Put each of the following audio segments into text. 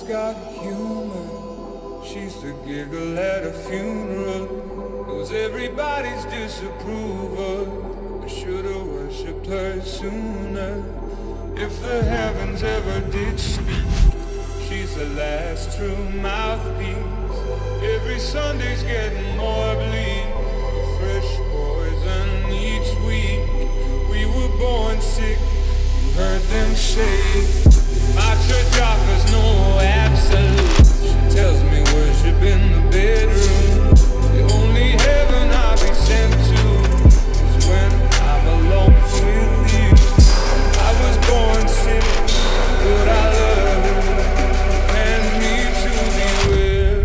Mama's got humor. She's the giggle at a funeral. Knows everybody's disapproval. I should've worshipped her sooner. If the heavens ever did speak, she's the last true mouthpiece. Every Sunday's getting more bleak. Fresh poison each week. We were born sick, you heard them say. My church offers no absolute. She tells me worship in the bedroom. The only heaven I'll be sent to is when I'm alone with you. I was born sick, but I love you and need to be well.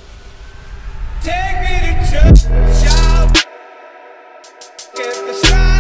Take me to church, shout, get the shout.